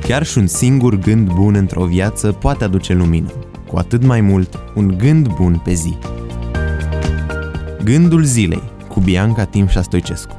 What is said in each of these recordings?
Chiar și un singur gând bun într-o viață poate aduce lumină, cu atât mai mult un gând bun pe zi. Gândul zilei cu Bianca Timșa Stoicescu.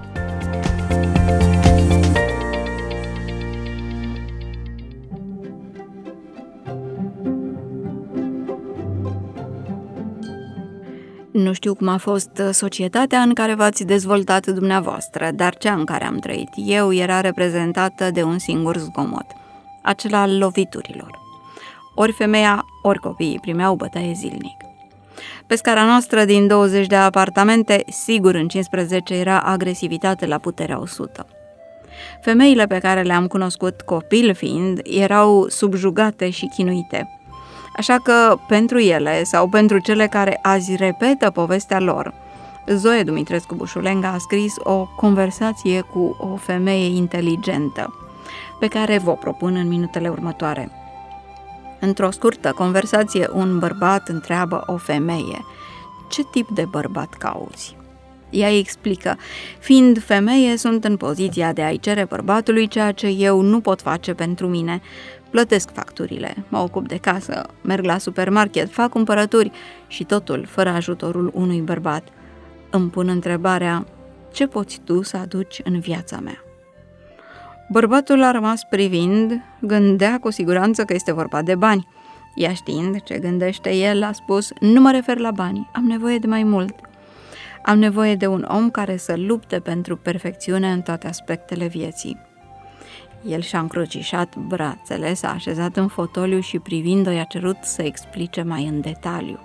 Nu știu cum a fost societatea în care v-ați dezvoltat dumneavoastră, dar cea în care am trăit eu era reprezentată de un singur zgomot, acela al loviturilor. Ori femeia, ori copiii primeau bătaie zilnic. Pe scara noastră din 20 de apartamente, sigur în 15 era agresivitate la puterea 100. Femeile pe care le-am cunoscut copil fiind, erau subjugate și chinuite. Așa că, pentru ele sau pentru cele care azi repetă povestea lor, Zoe Dumitrescu Bușulenga a scris o conversație cu o femeie inteligentă, pe care vă propun în minutele următoare. Într-o scurtă conversație, un bărbat întreabă o femeie: ce tip de bărbat cauți? Ea îi explică: fiind femeie, sunt în poziția de a-i cere bărbatului ceea ce eu nu pot face pentru mine. Plătesc facturile, mă ocup de casă, merg la supermarket, fac cumpărături și totul fără ajutorul unui bărbat. Îmi pun întrebarea: ce poți tu să aduci în viața mea? Bărbatul a rămas privind, gândea cu siguranță că este vorba de bani. Ea, știind ce gândește el, a spus: nu mă refer la bani, am nevoie de mai mult. Am nevoie de un om care să lupte pentru perfecțiune în toate aspectele vieții. El și-a încrucișat brațele, s-a așezat în fotoliu și privind-o i-a cerut să explice mai în detaliu.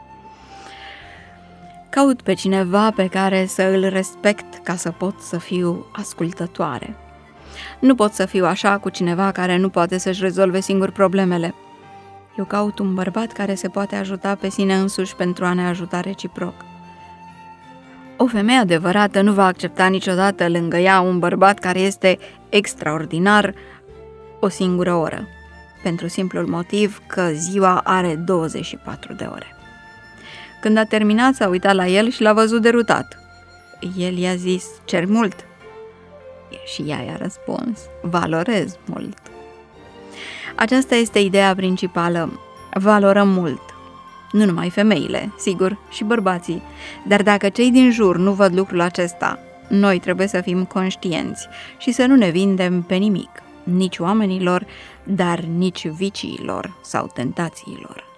Caut pe cineva pe care să îl respect ca să pot să fiu ascultătoare. Nu pot să fiu așa cu cineva care nu poate să-și rezolve singur problemele. Eu caut un bărbat care se poate ajuta pe sine însuși pentru a ne ajuta reciproc. O femeie adevărată nu va accepta niciodată lângă ea un bărbat care este extraordinar o singură oră, pentru simplul motiv că ziua are 24 de ore. Când a terminat, s-a uitat la el și l-a văzut derutat. El i-a zis: cer mult? Și ea i-a răspuns: valorez mult. Aceasta este ideea principală. Valorăm mult. Nu numai femeile, sigur, și bărbații. Dar dacă cei din jur nu văd lucrul acesta, noi trebuie să fim conștienți și să nu ne vindem pe nimic, nici oamenilor, dar nici viciilor sau tentațiilor.